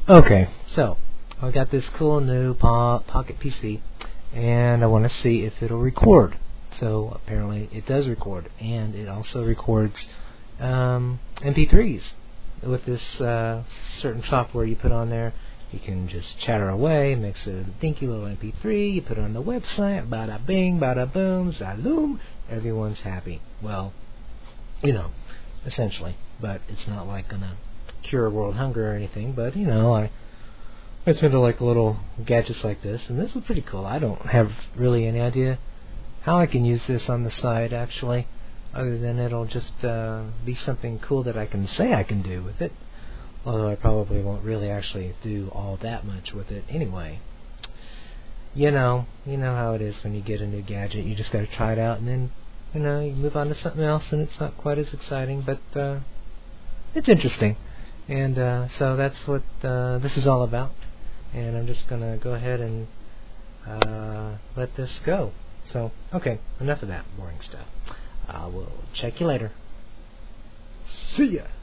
Okay, so I got this cool new Pocket PC, and I want to see if it'll record. So apparently it does record, and it also records MP3s with this certain software you put on there. You can just chatter away, makes it a dinky little MP3. You put it on the website, bada bing, bada boom, zaloom. Everyone's happy. Well, essentially, but it's not like gonna cure world hunger or anything. But I tend to like little gadgets like this, and this is pretty cool. I don't have really any idea how I can use this on the side, actually, other than it'll just be something cool that I can say I can do with it. Although I probably won't really actually do all that much with it anyway. You know how it is when you get a new gadget. You just got to try it out, and then you move on to something else, and it's not quite as exciting, but it's interesting. And so that's what this is all about. And I'm just going to go ahead and let this go. So, okay, enough of that boring stuff. I will check you later. See ya!